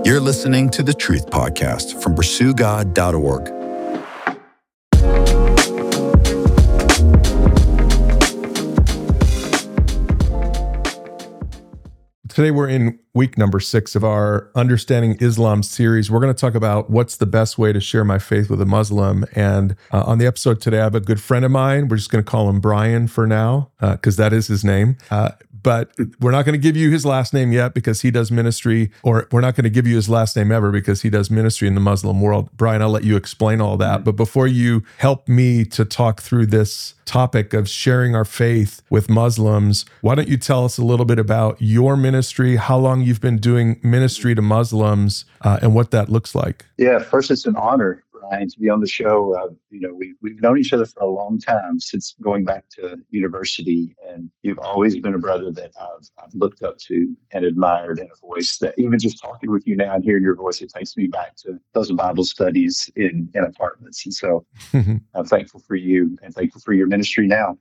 You're listening to the Truth Podcast from pursuegod.org. Today we're in week number 6 of our Understanding Islam series. We're going to talk about what's the best way to share my faith with a Muslim. And on the episode today, I have a good friend of mine. We're just going to call him Brian for now, because that is his name. But we're not going to give you his last name yet because he does ministry, or we're not going to give you his last name ever because he does ministry in the Muslim world. Brian, I'll let you explain all that. But before you help me to talk through this topic of sharing our faith with Muslims, why don't you tell us a little bit about your ministry, how long you've been doing ministry to Muslims, and what that looks like? Yeah, first, it's an honor, Brian, to be on the show. We've known each other for a long time, since going back to university, and you've always been a brother that I've looked up to and admired, and a voice that even just talking with you now and hearing your voice, it takes me back to those Bible studies in apartments. And so I'm thankful for you and thankful for your ministry now.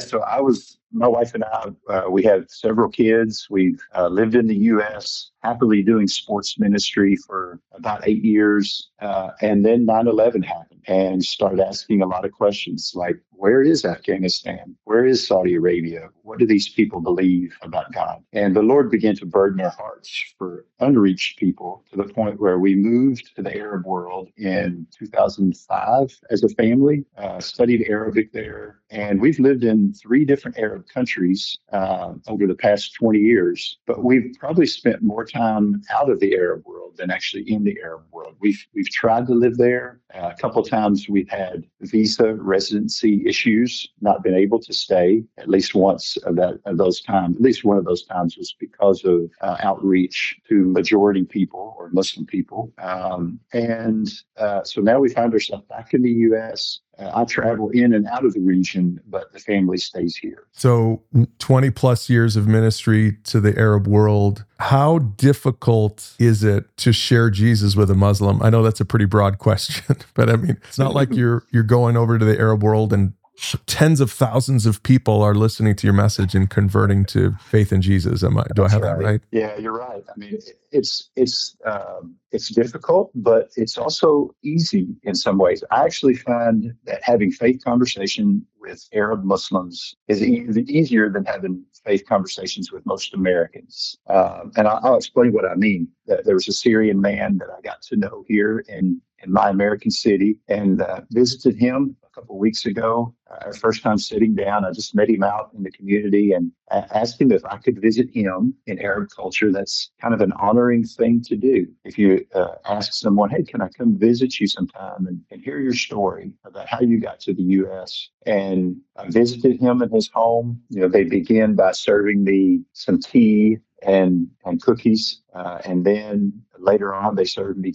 My wife and I, we have several kids. We've lived in the U.S., happily doing sports ministry for about 8 years. And then 9/11 happened and started asking a lot of questions like, where is Afghanistan? Where is Saudi Arabia? What do these people believe about God? And the Lord began to burden our hearts for unreached people, to the point where we moved to the Arab world in 2005 as a family, studied Arabic there. And we've lived in 3 different Arab countries over the past 20 years. But we've probably spent more time out of the Arab world than actually in the Arab world. We've tried to live there. A couple of times we've had visa residency issues, not been able to stay. At least once of those times, at least one of those times was because of outreach to majority people or Muslim people. So now we find ourselves back in the U.S. I travel in and out of the region, but the family stays here. So 20 plus years of ministry to the Arab world. How difficult is it to share Jesus with a Muslim? I know that's a pretty broad question, but I mean, it's not like you're going over to the Arab world and tens of thousands of people are listening to your message and converting to faith in Jesus. Do I have that right? Yeah, you're right. I mean, it's difficult, but it's also easy in some ways. I actually find that having faith conversation with Arab Muslims is easier than having faith conversations with most Americans. And I'll explain what I mean. There was a Syrian man that I got to know here in my American city, and visited him a couple of weeks ago. Our first time sitting down, I just met him out in the community and asked him if I could visit him. In Arab culture, that's kind of an honoring thing to do. If you ask someone, hey, can I come visit you sometime and hear your story about how you got to the U.S.? And I visited him in his home. They begin by serving me some tea and cookies. And then later on, they served me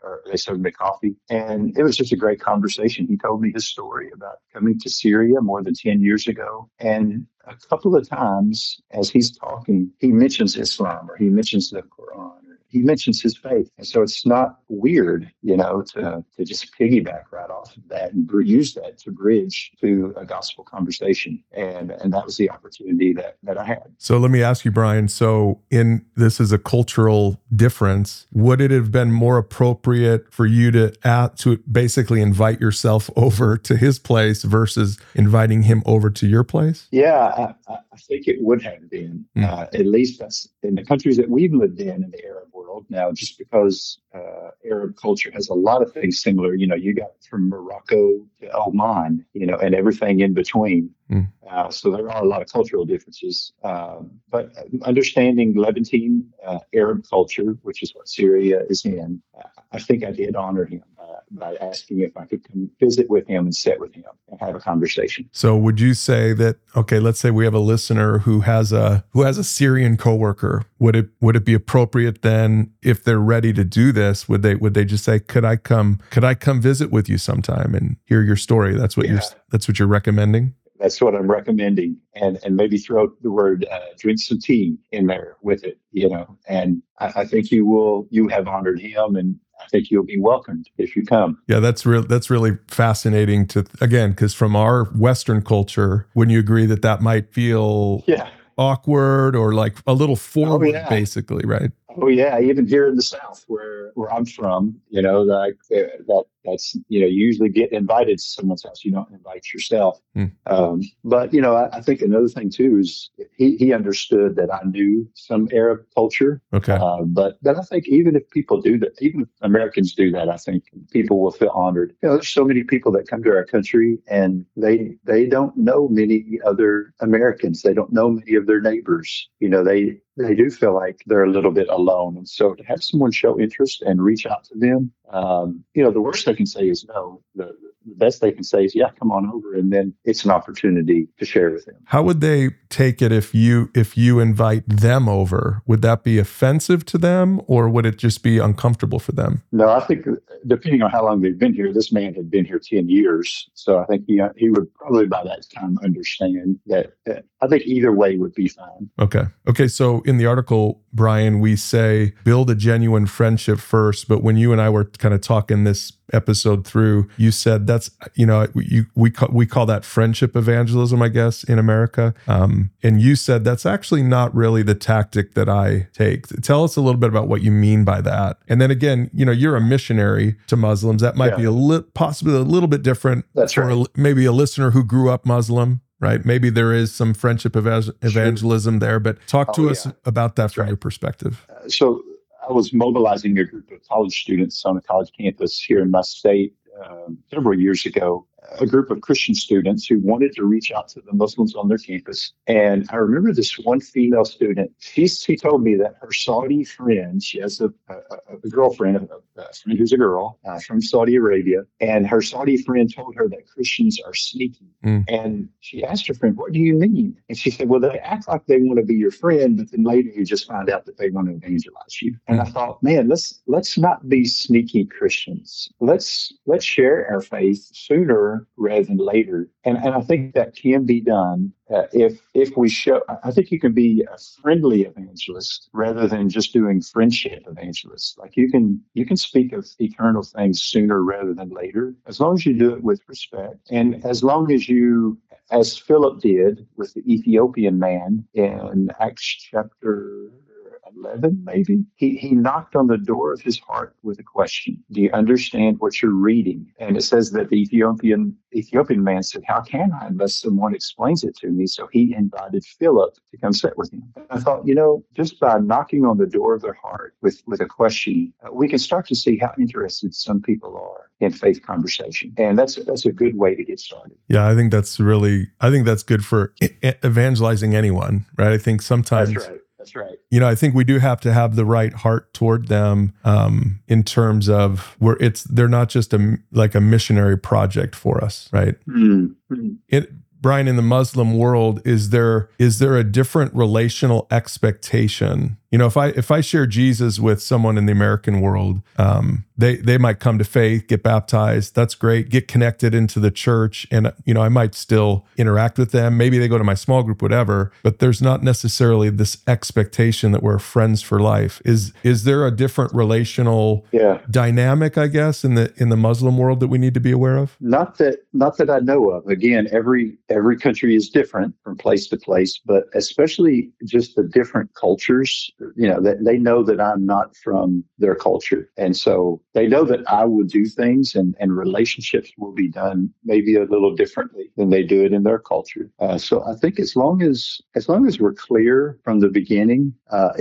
coffee. And it was just a great conversation. He told me his story about coming to Syria more than 10 years ago. And a couple of times as he's talking, he mentions Islam, or he mentions the Quran, he mentions his faith. And so it's not weird, to just piggyback right off of that and use that to bridge to a gospel conversation. And that was the opportunity that I had. So let me ask you, Brian, this is a cultural difference. Would it have been more appropriate for you to basically invite yourself over to his place versus inviting him over to your place? Yeah, I think it would have been. At least that's in the countries that we've lived in the Arab world. Now, just because Arab culture has a lot of things similar, you got from Morocco to Oman, and everything in between. So there are a lot of cultural differences. But understanding Levantine Arab culture, which is what Syria is in, I think I did honor him by asking if I could come visit with him and sit with him and have a conversation. So would you say that, okay, let's say we have a listener who has a Syrian coworker. Would it be appropriate then, if they're ready to do this, would they just say, could I come visit with you sometime and hear your story? That's what you're recommending? That's what I'm recommending. And maybe throw the word drink some tea in there with it, and I think you have honored him, and I think you'll be welcomed if you come. Yeah, that's really fascinating because from our Western culture, wouldn't you agree that might feel awkward or like a little forward, basically, right? Oh yeah, even here in the South, where I'm from, like that's you usually get invited to someone's house. You don't invite yourself. Hmm. But I think another thing too is he understood that I knew some Arab culture. Okay. But I think even if people do that, even if Americans do that, I think people will feel honored. There's so many people that come to our country and they don't know many other Americans. They don't know many of their neighbors. They do feel like they're a little bit alone. And so to have someone show interest and reach out to them, the worst they can say is no. The best they can say is, yeah, come on over. And then it's an opportunity to share with them. How would they take it if you invite them over? Would that be offensive to them, or would it just be uncomfortable for them? No, I think depending on how long they've been here, this man had been here 10 years. So I think he would probably by that time understand that I think either way would be fine. Okay. So in the article, Brian, we say build a genuine friendship first. But when you and I were kind of talking this episode through, you said that's, we call that friendship evangelism, I guess, in America. And you said that's actually not really the tactic that I take. Tell us a little bit about what you mean by that. And then again, you're a missionary to Muslims. That might be possibly a little bit different. That's right. Maybe a listener who grew up Muslim. Right. Maybe there is some friendship evangelism there, but talk to us about that from your perspective. So I was mobilizing a group of college students on a college campus here in my state several years ago, a group of Christian students who wanted to reach out to the Muslims on their campus. And I remember this one female student, she told me that her Saudi friend, she has a girlfriend, a friend who's a girl from Saudi Arabia, and her Saudi friend told her that Christians are sneaky. And she asked her friend, what do you mean? And she said, well, they act like they want to be your friend, but then later you just find out that they want to evangelize you. And I thought, man, let's not be sneaky Christians. Let's share our faith sooner rather than later. And I think that can be done if we show. I think you can be a friendly evangelist rather than just doing friendship evangelist. Like you can speak of eternal things sooner rather than later, as long as you do it with respect, and as long as you, as Philip did with the Ethiopian man in Acts chapter 11, maybe. He knocked on the door of his heart with a question. Do you understand what you're reading? And it says that the Ethiopian man said, how can I unless someone explains it to me? So he invited Philip to come sit with him. And I thought, just by knocking on the door of their heart with a question, we can start to see how interested some people are in faith conversation. And that's a good way to get started. Yeah, I think that's good for evangelizing anyone, right? I think sometimes... That's right. I think we do have to have the right heart toward them in terms of where they're not just like a missionary project for us, right? Mm-hmm. Brian, in the Muslim world, is there a different relational expectation? If I share Jesus with someone in the American world, they might come to faith, get baptized. That's great. Get connected into the church. And, I might still interact with them. Maybe they go to my small group, whatever, but there's not necessarily this expectation that we're friends for life. Is there a different relational dynamic, I guess, in the Muslim world that we need to be aware of? Not that I know of. Again, every country is different from place to place, but especially just the different cultures. They know that I'm not from their culture. And so they know that I will do things and relationships will be done maybe a little differently than they do it in their culture. So I think as long as we're clear from the beginning,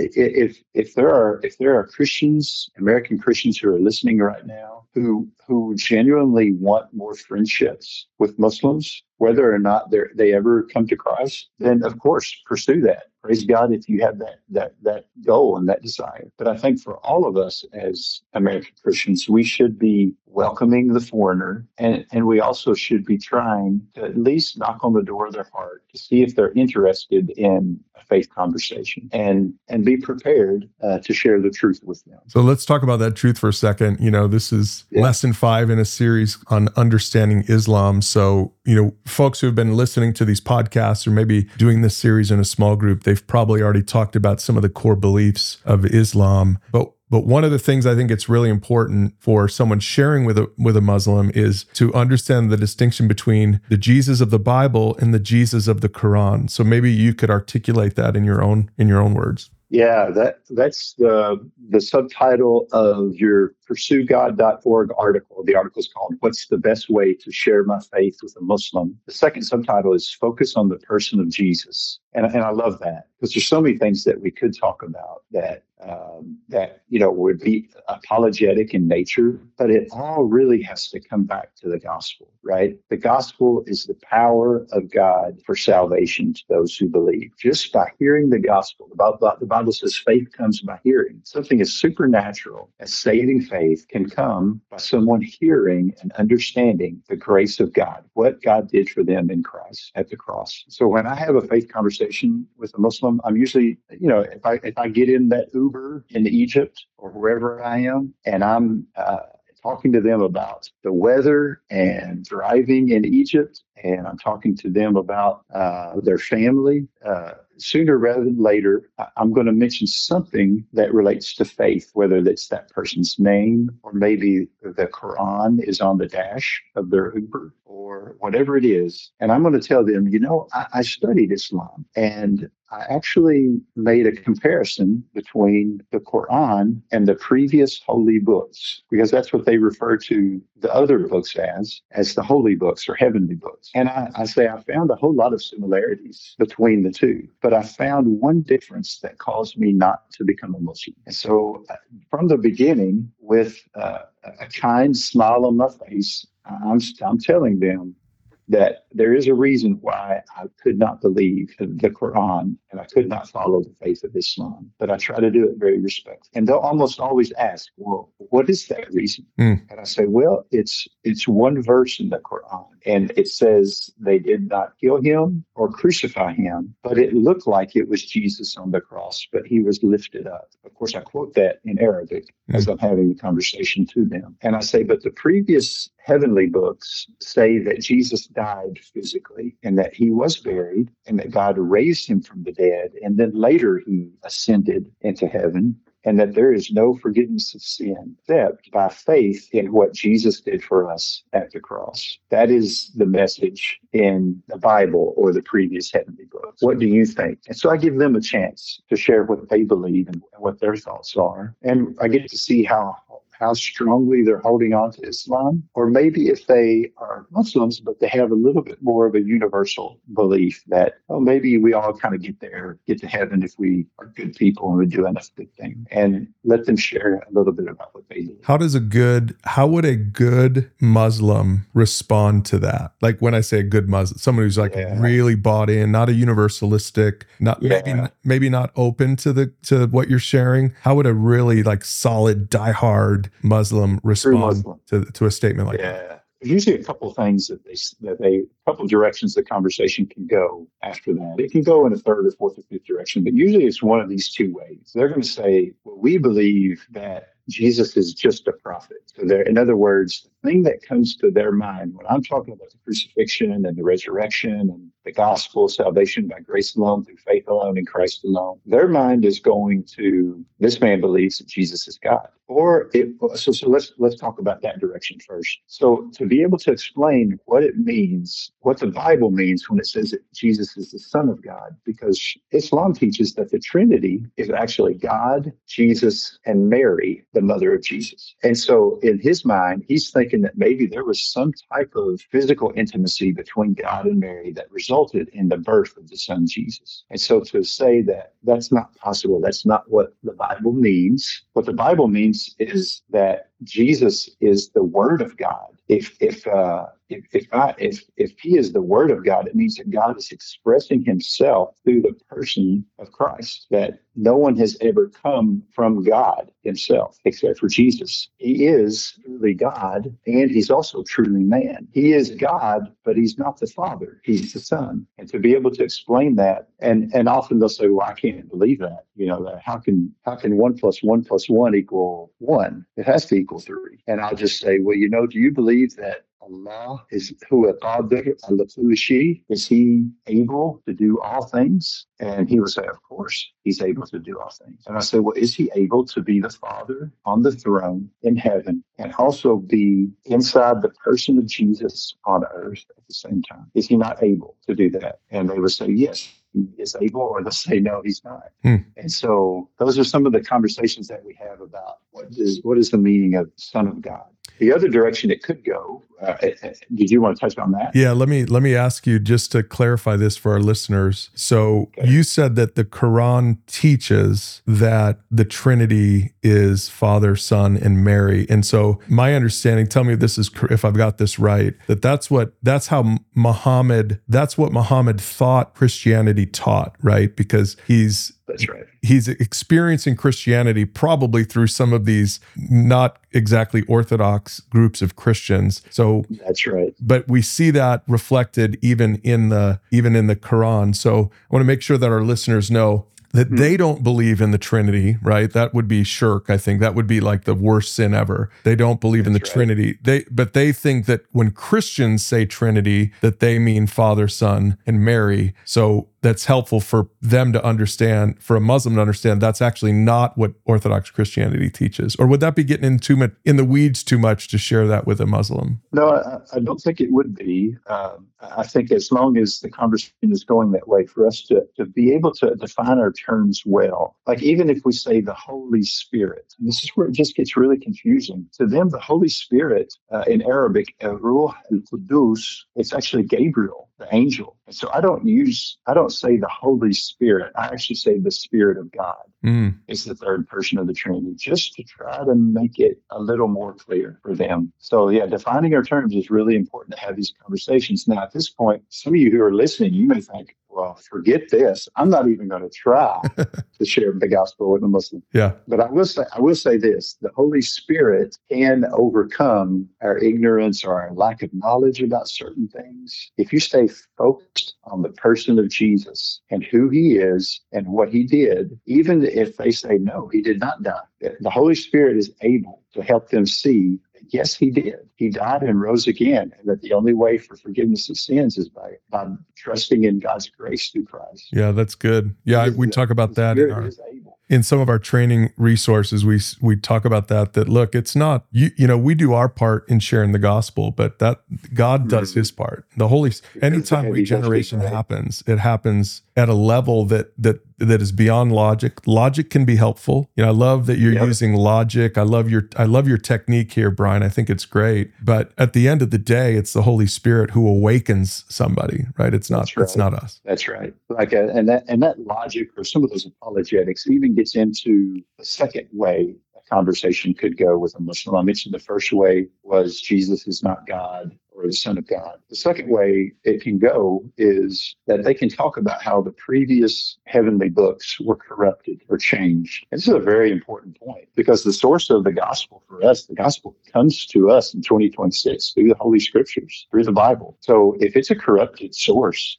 if there are Christians, American Christians who are listening right now, who genuinely want more friendships with Muslims, whether or not they ever come to Christ, then of course pursue that. Praise God if you have that goal and that desire. But I think for all of us as American Christians, we should be welcoming the foreigner, and we also should be trying to at least knock on the door of their heart to see if they're interested in a faith conversation, and be prepared to share the truth with them. So let's talk about that truth for a second. This is lesson 5 in a series on understanding Islam. So, folks who have been listening to these podcasts or maybe doing this series in a small group, they've probably already talked about some of the core beliefs of Islam. But one of the things I think it's really important for someone sharing with a Muslim is to understand the distinction between the Jesus of the Bible and the Jesus of the Quran. So maybe you could articulate that in your own words. Yeah, that's the subtitle of your pursuegod.org article. The article is called "What's the Best Way to Share My Faith with a Muslim?" The second subtitle is "Focus on the Person of Jesus," and I love that because there's so many things that we could talk about that would be apologetic in nature, but it all really has to come back to the gospel, right? The gospel is the power of God for salvation to those who believe. Just by hearing the gospel, the Bible says faith comes by hearing. Something as supernatural as saving faith can come by someone hearing and understanding the grace of God, what God did for them in Christ at the cross. So when I have a faith conversation with a Muslim, I'm usually, if I get in that Uber in Egypt or wherever I am, and I'm talking to them about the weather and driving in Egypt, and I'm talking to them about their family, sooner rather than later, I'm going to mention something that relates to faith, whether that's that person's name or maybe the Quran is on the dash of their Uber or whatever it is. And I'm going to tell them, I studied Islam, and I actually made a comparison between the Quran and the previous holy books, because that's what they refer to the other books as the holy books or heavenly books. And I say I found a whole lot of similarities between the two, but I found one difference that caused me not to become a Muslim. And so from the beginning, with a kind smile on my face, I'm telling them that there is a reason why I could not believe the Quran and I could not follow the faith of Islam, but I try to do it very respectfully. And they'll almost always ask, well, what is that reason? And I say, well, it's one verse in the Quran, and it says they did not kill him or crucify him, but it looked like it was Jesus on the cross, but he was lifted up. Of course, I quote that in Arabic as I'm having the conversation to them. And I say, but the previous heavenly books say that Jesus died physically and that he was buried and that God raised him from the dead. And then later he ascended into heaven, and that there is no forgiveness of sin except by faith in what Jesus did for us at the cross. That is the message in the Bible or the previous heavenly books. What do you think? And so I give them a chance to share what they believe and what their thoughts are. And I get to see how strongly they're holding on to Islam, or maybe if they are Muslims, but they have a little bit more of a universal belief that, maybe we all kind of get to heaven if we are good people and we do enough good things, and let them share a little bit about what they do. How would a good Muslim respond to that? Like when I say a good Muslim, someone who's really bought in, not a universalistic, maybe not open to what you're sharing. How would a really solid, diehard Muslim respond to a statement like that? There's usually a couple of things couple of directions the conversation can go after that. It can go in a third or fourth or fifth direction, but usually it's one of these two ways. They're going to say, well, we believe that Jesus is just a prophet. So in other words, the thing that comes to their mind when I'm talking about the crucifixion and the resurrection and the gospel, salvation by grace alone, through faith alone, in Christ alone, their mind is going to, this man believes that Jesus is God. So let's talk about that direction first. So to be able to explain what it means, what the Bible means when it says that Jesus is the Son of God, because Islam teaches that the Trinity is actually God, Jesus, and Mary, the mother of Jesus. And so in his mind, he's thinking that maybe there was some type of physical intimacy between God and Mary that resulted in the birth of the son Jesus. And so to say that that's not possible, that's not what the Bible means. What the Bible means is that Jesus is the Word of God. If he is the Word of God, it means that God is expressing himself through the person of Christ, that no one has ever come from God himself except for Jesus. He is truly God, and he's also truly man. He is God, but he's not the Father. He's the Son. And to be able to explain that, and often they'll say, well, I can't believe that. That how can 1 + 1 + 1 equal 1? It has to equal 3. And I'll just say, well, do you believe that Allah is huwa qadir ala kulli shay? Is he able to do all things? And he would say, of course, he's able to do all things. And I say, well, is he able to be the Father on the throne in heaven and also be inside the person of Jesus on earth at the same time? Is he not able to do that? And they would say, yes. he is able, or they'll say, no, he's not. Hmm. And so those are some of the conversations that we have about what is the meaning of Son of God. The other direction it could go, did you want to touch on that? Yeah, let me ask you just to clarify this for our listeners. So you said that the Quran teaches that the Trinity is Father, Son, and Mary. And so my understanding, tell me if I've got this right, that's what Muhammad thought Christianity taught, right? Because that's right. He's experiencing Christianity probably through some of these not exactly orthodox groups of Christians. So that's right. But we see that reflected even in the Quran. So I want to make sure that our listeners know that they don't believe in the Trinity, right? That would be shirk. I think that would be like the worst sin ever. They don't believe in the Trinity. But they think that when Christians say Trinity, that they mean Father, Son, and Mary. So that's helpful for them to understand, for a Muslim to understand that's actually not what Orthodox Christianity teaches. Or would that be getting in the weeds too much to share that with a Muslim? No, I don't think it would be. I think as long as the conversation is going that way, for us to be able to define our terms well, like even if we say the Holy Spirit, and this is where it just gets really confusing. To them, the Holy Spirit in Arabic, Ruh al-Qudus, it's actually Gabriel, the angel. And so I don't say the Holy Spirit. I actually say the Spirit of God is the third person of the Trinity, just to try to make it a little more clear for them. So yeah, defining our terms is really important to have these conversations. Now, at this point, some of you who are listening, you may think, well, forget this. I'm not even going to try to share the gospel with a Muslim. Yeah. But I will say this: the Holy Spirit can overcome our ignorance or our lack of knowledge about certain things if you stay focused on the person of Jesus and who he is and what he did. Even if they say, no, he did not die, the Holy Spirit is able to help them see, yes, he did. He died and rose again, and that the only way for forgiveness of sins is by trusting in God's grace through Christ. Yeah, that's good. Yeah, we talk about that in some of our training resources. We talk about that look, it's not, we do our part in sharing the gospel, but that God does his part. The Holy, anytime regeneration happens, it happens at a level that is beyond logic. Logic can be helpful. I love that you're using logic. I love your technique here, Brian. I think it's great. But at the end of the day, it's the Holy Spirit who awakens somebody, right? It's not us. That's right. And that logic, or some of those apologetics, even gets into the second way a conversation could go with a Muslim. I mentioned the first way was Jesus is not God or the Son of God. The second way it can go is that they can talk about how the previous heavenly books were corrupted or changed. This is a very important point, because the source of the gospel for us, the gospel comes to us in 2026 through the Holy Scriptures, through the Bible. So if it's a corrupted source,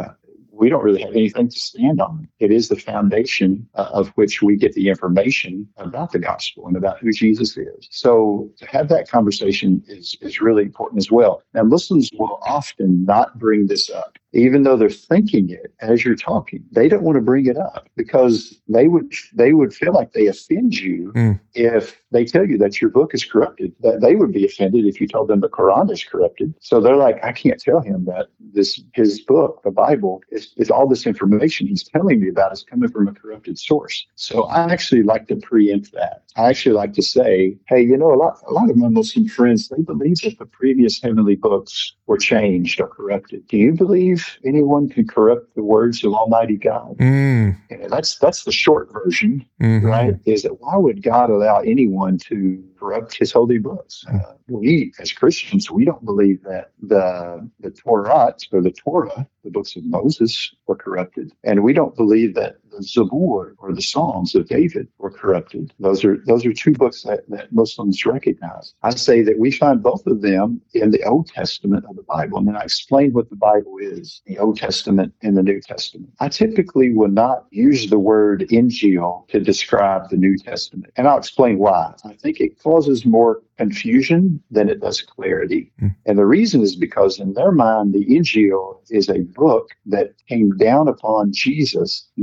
we don't really have anything to stand on. It is the foundation of which we get the information about the gospel and about who Jesus is. So to have that conversation is really important as well. Now, Muslims will often not bring this up, even though they're thinking it as you're talking. They don't want to bring it up because they would feel like they offend you if they tell you that your book is corrupted. That they would be offended if you told them the Quran is corrupted. So they're like, I can't tell him that his book, the Bible, is all this information he's telling me about is coming from a corrupted source. So I actually like to preempt that. I actually like to say, hey, a lot of my Muslim friends, they believe that the previous heavenly books were changed or corrupted. Do you believe anyone can corrupt the words of Almighty God? That's the short version, right? Is that why would God allow anyone to corrupt his holy books? We, as Christians, we don't believe that the Torah, or the Torah, the books of Moses, were corrupted. And we don't believe that the Zabur, or the Psalms of David, were corrupted. Those are two books that Muslims recognize. I say that we find both of them in the Old Testament of the Bible. And then I explain what the Bible is, the Old Testament and the New Testament. I typically will not use the word Injil to describe the New Testament. And I'll explain why. I think it causes more confusion than it does clarity. And the reason is because in their mind, the Injil is a book that came down upon Jesus, much like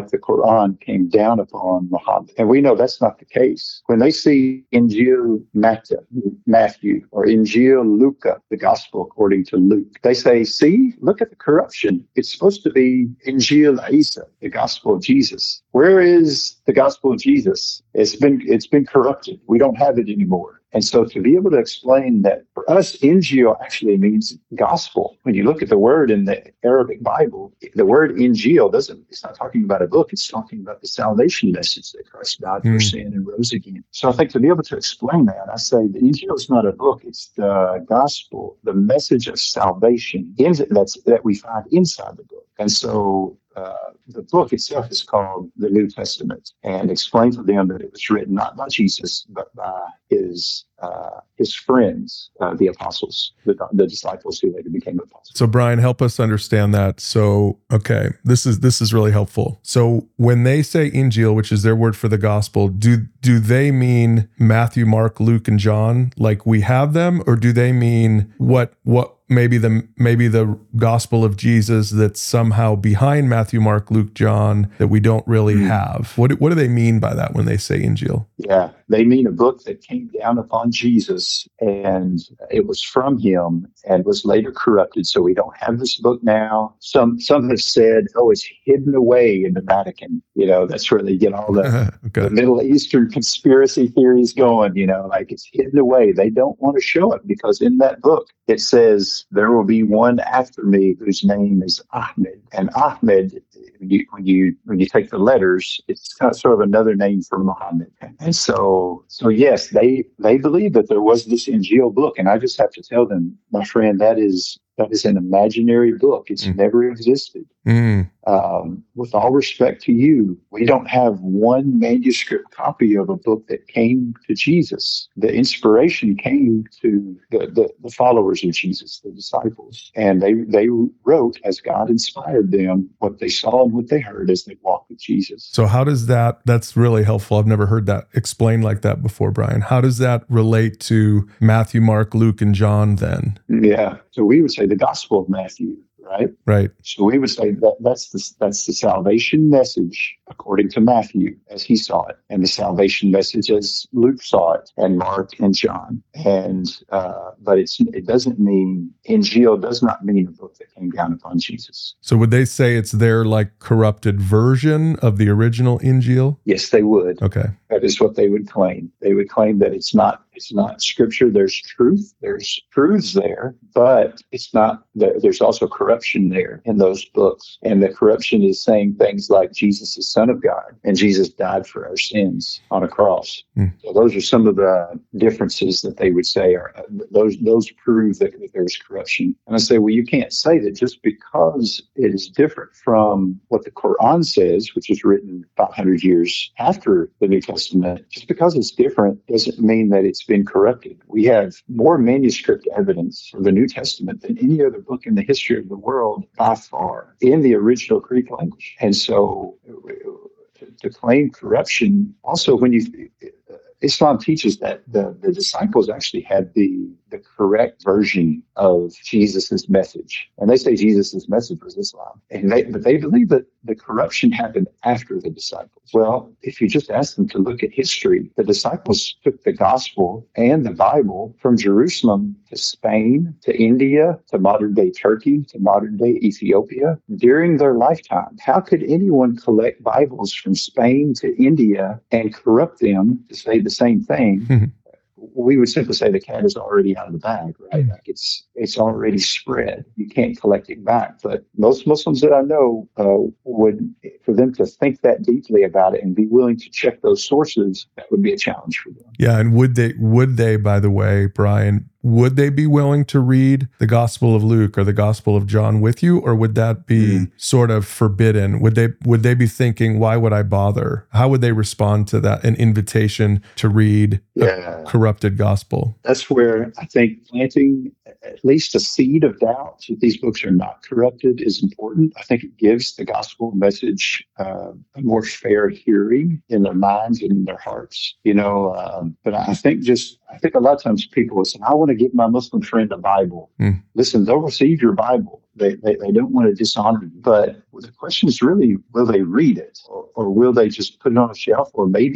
like the Quran came down upon Muhammad. And we know that's not the case. When they see Injil Matthew or Injil Luca, the gospel according to Luke, they say, see, look at the corruption. It's supposed to be Injil Isa, the gospel of Jesus. Where is the gospel of Jesus? It's been corrupted. We don't have it anymore. And so to be able to explain that for us, Injil actually means gospel. When you look at the word in the Arabic Bible, the word Injil it's not talking about a book. It's talking about the salvation message that Christ died for sin and rose again. So I think to be able to explain that, I say the Injil is not a book. It's the gospel, the message of salvation that we find inside the book. And so the book itself is called the New Testament, and explains to them that it was written not by Jesus, but by his friends, the apostles, the disciples who later became apostles. So Brian, help us understand that. So, okay, this is really helpful. So when they say Injil, which is their word for the gospel, do they mean Matthew, Mark, Luke, and John, like we have them, or do they mean what maybe the gospel of Jesus that's somehow behind Matthew, Mark, Luke, John that we don't really have? What do they mean by that when they say Injil? Yeah, they mean a book that came down upon Jesus, and it was from him and was later corrupted. So we don't have this book now. Some have said, it's hidden away in the Vatican. That's where they get all the Middle Eastern conspiracy theories going, like it's hidden away. They don't want to show it because in that book, it says, there will be one after me whose name is Ahmed. And Ahmed, when you take the letters, it's sort of another name for Muhammad. And so yes, they believe that there was this Injil book, and I just have to tell them, my friend, that is an imaginary book. It's never existed. With all respect to you, we don't have one manuscript copy of a book that came to Jesus. The inspiration came to the followers of Jesus, the disciples, and they wrote as God inspired them what they saw and what they heard as they walked with Jesus. So how does that's really helpful. I've never heard that explained like that before, Brian. How does that relate to Matthew, Mark, Luke, and John then? Yeah. So we would say the Gospel of Matthew, right? Right. So we would say that's the salvation message according to Matthew as he saw it, and the salvation message as Luke saw it, and Mark and John. And but it doesn't mean Injil does not mean a book that came down upon Jesus. So would they say it's their like corrupted version of the original Injil? Yes, they would. Okay. That is what they would claim. They would claim that it's not scripture. There's truth. There's truths there, but it's not. There's also corruption there in those books, and the corruption is saying things like Jesus is Son of God and Jesus died for our sins on a cross. So those are some of the differences that they would say are those prove that there's corruption. And I say, well, you can't say that just because it is different from what the Quran says, which is written 500 years after the New Testament. Just because it's different doesn't mean that it's been corrupted. We have more manuscript evidence of the New Testament than any other book in the history of the world by far in the original Greek language. And so to claim corruption, also when Islam teaches that the disciples actually had the correct version of Jesus's message. And they say Jesus's message was Islam. But they believe that the corruption happened after the disciples. Well, if you just ask them to look at history, the disciples took the gospel and the Bible from Jerusalem to Spain, to India, to modern day Turkey, to modern day Ethiopia during their lifetime. How could anyone collect Bibles from Spain to India and corrupt them to say the same thing? We would simply say the cat is already out of the bag, right? Like it's already spread. You can't collect it back. But most Muslims that I know would, for them to think that deeply about it and be willing to check those sources, that would be a challenge for them. Yeah, and would they, by the way, Brian, would they be willing to read the Gospel of Luke or the Gospel of John with you, or would that be sort of forbidden? Would they be thinking, why would I bother? How would they respond to that, an invitation to read a corrupted gospel? That's where I think planting at least a seed of doubt that these books are not corrupted is important. I think it gives the gospel message a more fair hearing in their minds and in their hearts. But I think a lot of times people will say, I want to give my Muslim friend a Bible. Listen, they'll receive your Bible. They don't want to dishonor you, but Well, the question is really, will they read it, or will they just put it on a shelf, or maybe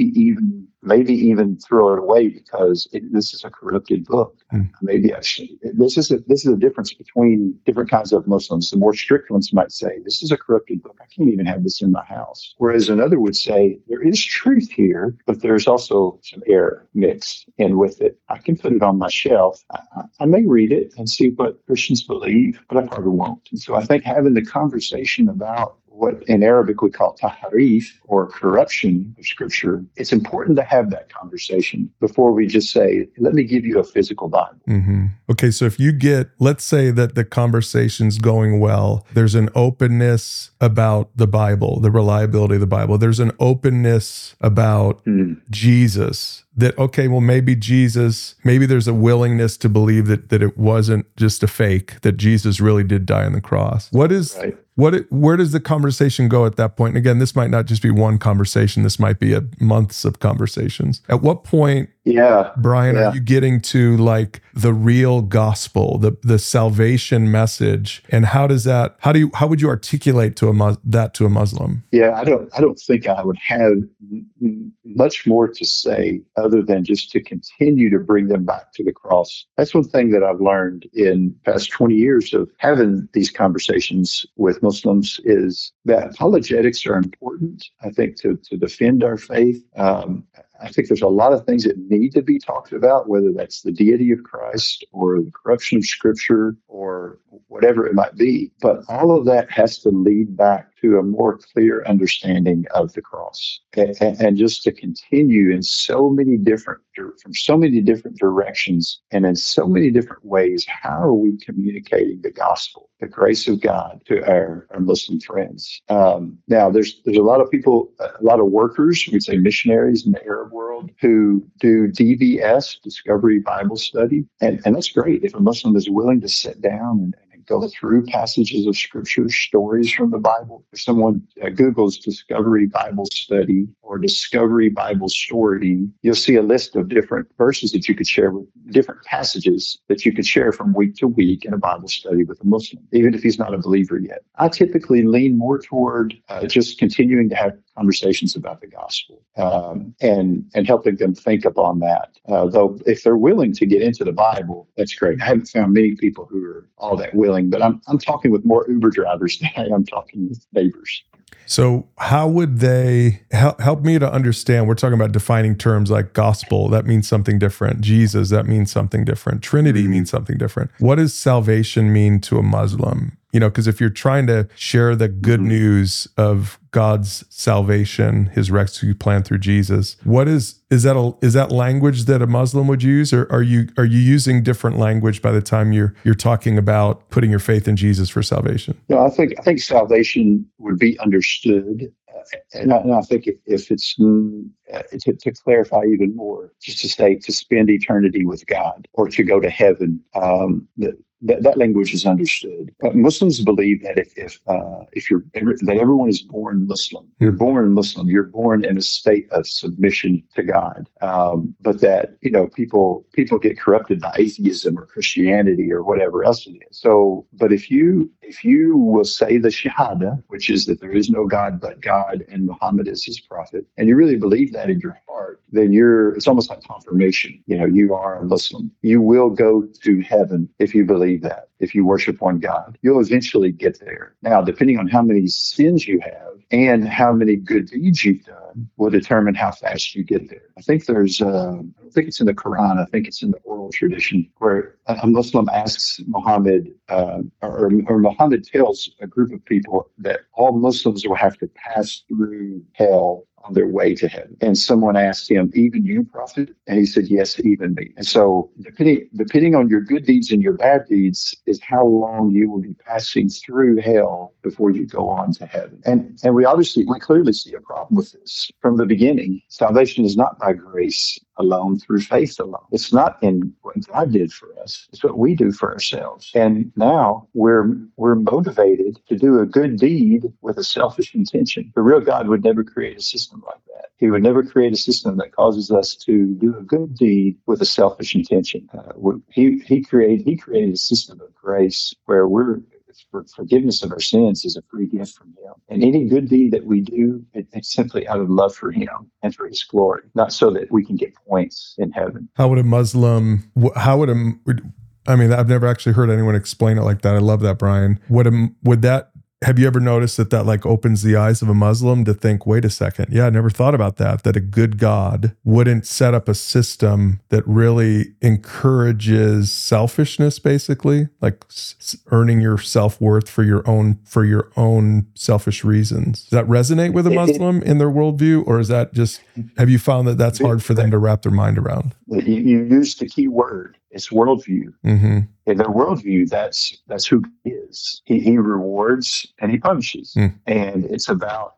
even throw it away because this is a corrupted book? Maybe I should. This is a difference between different kinds of Muslims. The more strict ones might say, this is a corrupted book. I can't even have this in my house. Whereas another would say, there is truth here, but there's also some error mixed in with it. I can put it on my shelf. I may read it and see what Christians believe, but I probably won't. And so I think having the conversation about what in Arabic we call tahrif, or corruption of Scripture, it's important to have that conversation before we just say, let me give you a physical Bible. Okay, so if you let's say that the conversation's going well, there's an openness about the Bible, the reliability of the Bible. There's an openness about Jesus. That, okay, well, maybe there's a willingness to believe that it wasn't just a fake, that Jesus really did die on the cross. Where does the conversation go at that point? And again, this might not just be one conversation. This might be months of conversations. At what point, Brian, are you getting to like the real gospel, the salvation message? And how would you articulate that to a Muslim? Yeah, I don't think I would have much more to say other than just to continue to bring them back to the cross. That's one thing that I've learned in past 20 years of having these conversations with Muslims, is that apologetics are important, I think, to defend our faith. I think there's a lot of things that need to be talked about, whether that's the deity of Christ or the corruption of Scripture or whatever it might be. But all of that has to lead back to a more clear understanding of the cross, and just to continue in from so many different directions and in so many different ways. How are we communicating the gospel, the grace of God, to our Muslim friends? Now, there's a lot of people, a lot of workers, we'd say missionaries in the Arab world, who do DBS, Discovery Bible Study, and that's great if a Muslim is willing to sit down and go through passages of Scripture, stories from the Bible. If someone Googles Discovery Bible Study or Discovery Bible Story, you'll see a list of different verses that you could share, with different passages that you could share from week to week in a Bible study with a Muslim, even if he's not a believer yet. I typically lean more toward just continuing to have conversations about the gospel, and helping them think upon that. Though if they're willing to get into the Bible, that's great. I haven't found many people who are all that willing, but I'm talking with more Uber drivers than I am talking with neighbors. So how would they help me to understand? We're talking about defining terms like gospel. That means something different. Jesus, that means something different. Trinity means something different. What does salvation mean to a Muslim? Because if you're trying to share the good news of God's salvation, His rescue plan through Jesus, is that language that a Muslim would use, or are you using different language by the time you're talking about putting your faith in Jesus for salvation? No, I think salvation would be understood. And I think if it's to clarify even more, just to say to spend eternity with God or to go to heaven, that language is understood. Muslims believe that that everyone is born Muslim. You're born Muslim. You're born in a state of submission to God. But that people get corrupted by atheism or Christianity or whatever else it is. So, but if you will say the Shahada, which is that there is no God but God and Muhammad is His prophet, and you really believe that in your heart, then it's almost like confirmation. You are a Muslim. You will go to heaven if you believe that. If you worship one God, you'll eventually get there. Now, depending on how many sins you have and how many good deeds you've done will determine how fast you get there. I think I don't think it's in the Quran. I think it's in the oral tradition where a Muslim asks Muhammad, or Muhammad tells a group of people that all Muslims will have to pass through hell on their way to heaven. And someone asked him, even you, prophet? And he said, yes, even me. And so depending on your good deeds and your bad deeds is how long you will be passing through hell before you go on to heaven. And we clearly see a problem with this from the beginning. Salvation is not by grace alone, through faith alone. It's not in what God did for us. It's what we do for ourselves. And now we're motivated to do a good deed with a selfish intention. The real God would never create a system like that. He would never create a system that causes us to do a good deed with a selfish intention. He created a system of grace where forgiveness of our sins is a free gift from Him. And any good deed that we do, it's simply out of love for Him and for His glory, not so that we can get points in heaven. How would I mean, I've never actually heard anyone explain it like that. I love that, Brian. Have you ever noticed that like opens the eyes of a Muslim to think, wait a second, yeah, I never thought about that a good God wouldn't set up a system that really encourages selfishness, basically, like earning your self-worth for your own selfish reasons. Does that resonate with a Muslim in their worldview, or is that just, have you found that that's hard for them to wrap their mind around? You used the key word. It's worldview. Mm-hmm. In their worldview, that's who he is. He rewards and he punishes, and it's about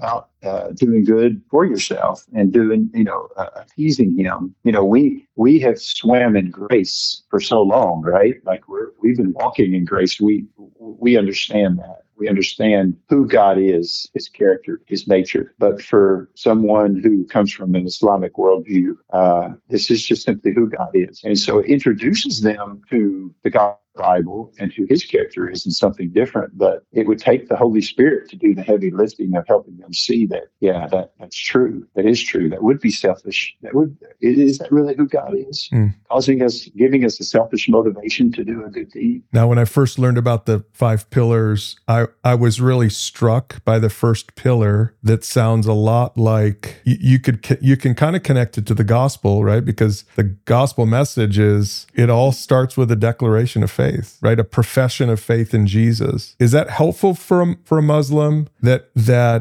doing good for yourself and doing appeasing Him. We have swam in grace for so long, right? Like we've been walking in grace. We understand that. We understand who God is, His character, His nature. But for someone who comes from an Islamic worldview, this is just simply who God is. And so it introduces them to the God Bible and who His character is, and something different. But it would take the Holy Spirit to do the heavy lifting of helping them see that, that's true. That is true. That would be selfish. Is that really who God is? Giving us a selfish motivation to do a good deed. Now, when I first learned about the 5 pillars, I was really struck by the first pillar that sounds a lot like you can kind of connect it to the gospel, right? Because the gospel message is it all starts with a declaration of faith, right? A profession of faith in Jesus. Is that helpful for a Muslim that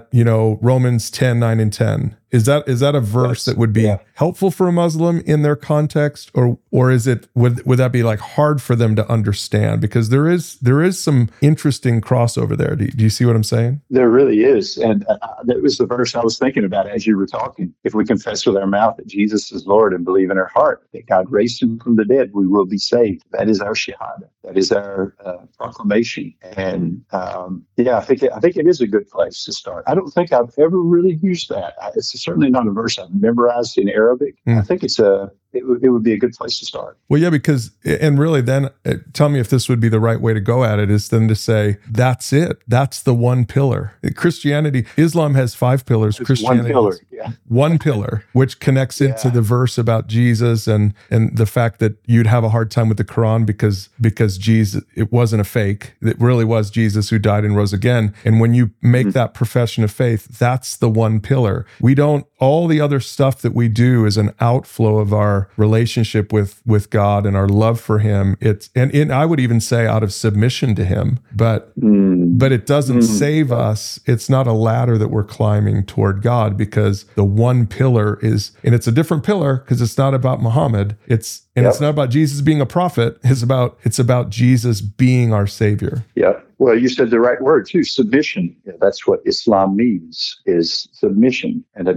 Romans 10:9 and 10? Is that a verse that would be helpful for a Muslim in their context, or is it would that be like hard for them to understand? Because there is some interesting crossover there. Do you see what I'm saying? There really is, and that was the verse I was thinking about as you were talking. If we confess with our mouth that Jesus is Lord and believe in our heart that God raised Him from the dead, we will be saved. That is our shahada. That is our proclamation. And I think it is a good place to start. I don't think I've ever really used that. It's certainly not a verse I've memorized in Arabic. I think it would be a good place to start. Well, yeah, because, and really then tell me if this would be the right way to go at it, is then to say, that's it. That's the one pillar. Islam has 5 pillars. Christianity has one pillar, which connects into the verse about Jesus and the fact that you'd have a hard time with the Quran because Jesus, it wasn't a fake. It really was Jesus who died and rose again. And when you make that profession of faith, that's the one pillar. All the other stuff that we do is an outflow of our relationship with God and our love for Him. And I would even say out of submission to Him, but it doesn't save us. It's not a ladder that we're climbing toward God, because the one pillar is, and it's a different pillar because it's not about Muhammad. It's not about Jesus being a prophet. It's about Jesus being our Savior. Yeah. Well, you said the right word too, submission. Yeah, that's what Islam means, is submission. And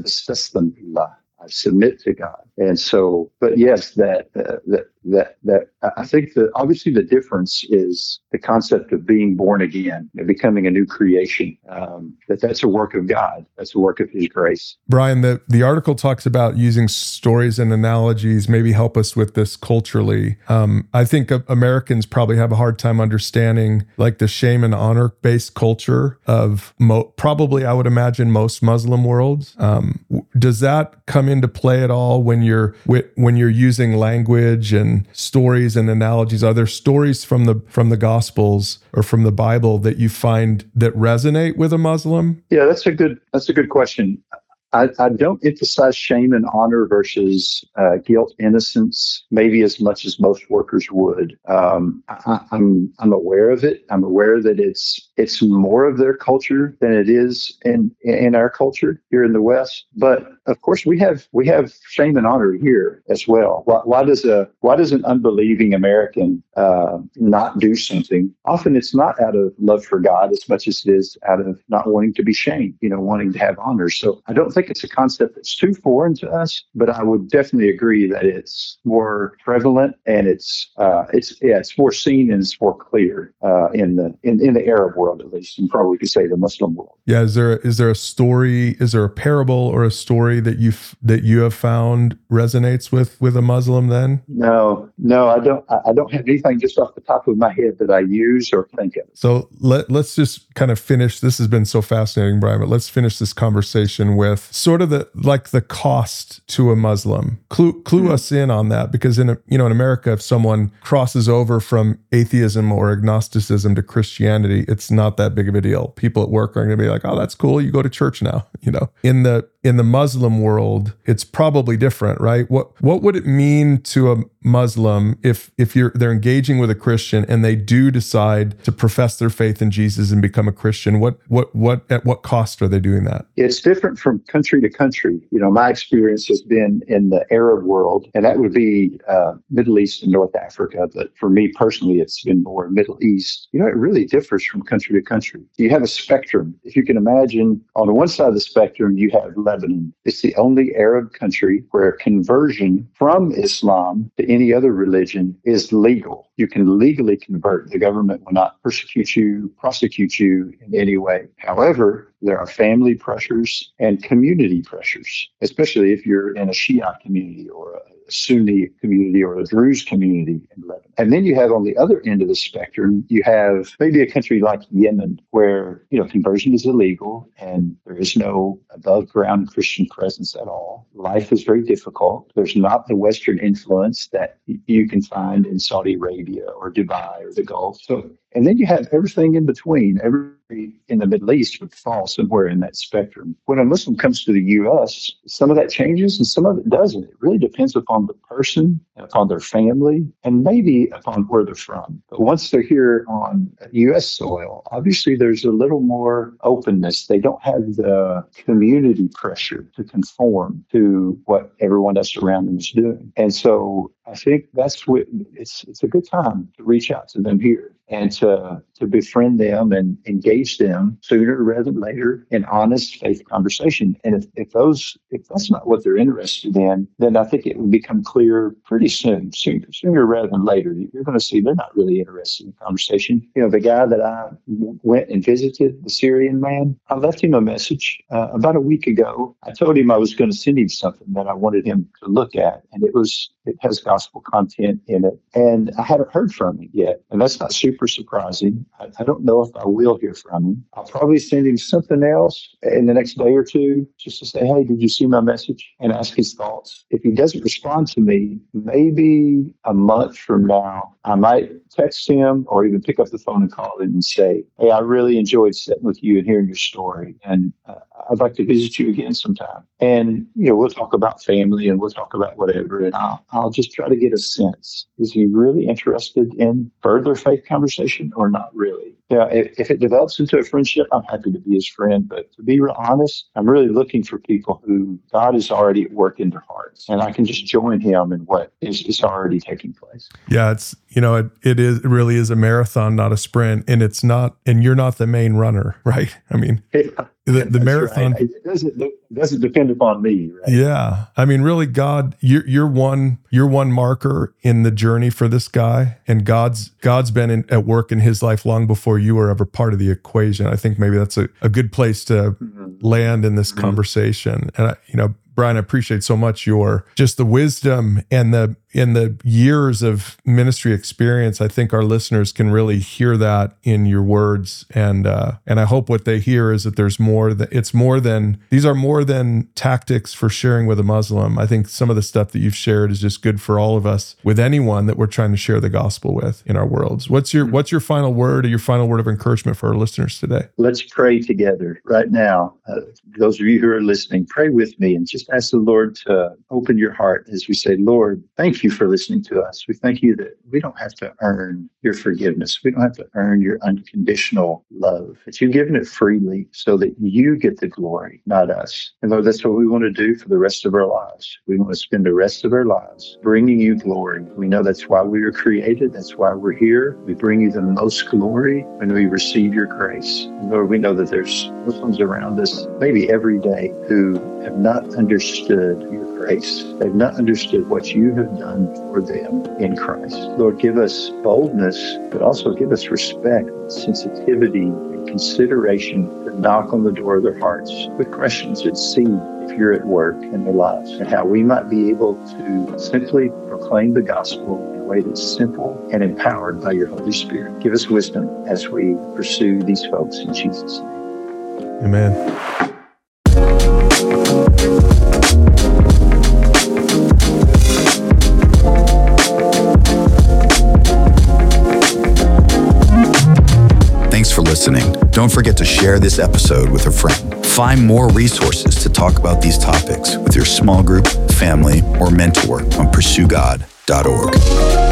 I submit to God. And so, but yes, that I think that obviously the difference is the concept of being born again and becoming a new creation. That's a work of God. That's a work of His grace. Brian, the article talks about using stories and analogies, maybe help us with this culturally. I think Americans probably have a hard time understanding like the shame and honor based culture of probably, I would imagine, most Muslim worlds. Does that come into play at all when you're using language and stories and analogies? Are there stories from the Gospels or from the Bible that you find that resonate with a Muslim? Yeah, that's a good question. I don't emphasize shame and honor versus guilt, innocence, maybe as much as most workers would. I'm aware of it. I'm aware that it's more of their culture than it is in our culture here in the West. But of course, we have shame and honor here as well. Why does an unbelieving American not do something? Often it's not out of love for God as much as it is out of not wanting to be shamed, wanting to have honor. So I don't think it's a concept that's too foreign to us, but I would definitely agree that it's more prevalent and it's more seen and it's more clear in the Arab world. world, at least, and probably could say the Muslim world. Yeah. Is there a story, is there a parable or a story that you have found resonates with a Muslim then? No, I don't have anything just off the top of my head that I use or think of. So let's just kind of finish. This has been so fascinating, Brian, but let's finish this conversation with sort of the cost to a Muslim. Clue us in on that, because in America, if someone crosses over from atheism or agnosticism to Christianity, it's not that big of a deal. People at work are going to be like, "Oh, that's cool. You go to church now." In the Muslim world, it's probably different, right? What would it mean to a Muslim if they're engaging with a Christian and they do decide to profess their faith in Jesus and become a Christian? What at what cost are they doing that? It's different from country to country. My experience has been in the Arab world, and that would be Middle East and North Africa. But for me personally, it's been more Middle East. It really differs from country to country. You have a spectrum. If you can imagine, on the one side of the spectrum, you have Lebanon. It's the only Arab country where conversion from Islam to any other religion is legal. You can legally convert. The government will not persecute you, prosecute you in any way. However, there are family pressures and community pressures, especially if you're in a Shia community or a Sunni community or a Druze community in Lebanon. And then you have on the other end of the spectrum, you have maybe a country like Yemen where, conversion is illegal and there is no above ground Christian presence at all. Life is very difficult. There's not the Western influence that you can find in Saudi Arabia or Dubai or the Gulf. And then you have everything in between. Every in the Middle East would fall somewhere in that spectrum. When a Muslim comes to the U.S., some of that changes and some of it doesn't. It really depends upon the person, and upon their family, and maybe upon where they're from. But once they're here on U.S. soil, obviously there's a little more openness. They don't have the community pressure to conform to what everyone else around them is doing. And so I think that's what it's a good time to reach out to them here and to befriend them and engage them sooner rather than later in honest faith conversation. And if that's not what they're interested in, then I think it will become clear pretty sooner rather than later. You're going to see they're not really interested in conversation. The guy that I went and visited, the Syrian man, I left him a message about a week ago. I told him I was going to send him something that I wanted him to look at, and it has gospel content in it. And I haven't heard from him yet. And that's not super surprising. I don't know if I will hear from him. I'll probably send him something else in the next day or two just to say, "Hey, did you see my message?" and ask his thoughts. If he doesn't respond to me, maybe a month from now, I might text him or even pick up the phone and call him and say, "Hey, I really enjoyed sitting with you and hearing your story. And I'd like to visit you again sometime." And, we'll talk about family and we'll talk about whatever. And I'll just try to get a sense. Is he really interested in further faith conversation or not really? If it develops into a friendship, I'm happy to be his friend. But to be real honest, I'm really looking for people who God is already at work in their hearts. And I can just join him in what is already taking place. Yeah, it really is a marathon, not a sprint. And and you're not the main runner, right? I mean, the marathon. Right. It doesn't depend upon me, right? Yeah. I mean, really, God, you're one marker in the journey for this guy. And God's been at work in his life long before you were ever part of the equation. I think maybe that's a good place to land in this conversation. And Brian, I appreciate so much just the wisdom and the years of ministry experience. I think our listeners can really hear that in your words, and I hope what they hear is that there's more. These are more than tactics for sharing with a Muslim. I think some of the stuff that you've shared is just good for all of us, with anyone that we're trying to share the gospel with in our worlds. What's your final word or your final word of encouragement for our listeners today? Let's pray together right now. Those of you who are listening, pray with me and just ask the Lord to open your heart as we say, "Lord, thank you for listening to us. We thank you that we don't have to earn your forgiveness. We don't have to earn your unconditional love, that you've given it freely so that you get the glory, not us. And Lord, that's what we want to do for the rest of our lives. We want to spend the rest of our lives bringing you glory. We know that's why we were created. That's why we're here. We bring you the most glory when we receive your grace. And Lord, we know that there's Muslims around us, maybe every day, who have not understood your grace. They've not understood what you have done for them in Christ. Lord, give us boldness, but also give us respect, sensitivity, and consideration to knock on the door of their hearts with questions and see if you're at work in their lives, and how we might be able to simply proclaim the gospel in a way that's simple and empowered by your Holy Spirit. Give us wisdom as we pursue these folks in Jesus' name. Amen. Thanks for listening. Don't forget to share this episode with a friend. Find more resources to talk about these topics with your small group, family, or mentor on pursuegod.org.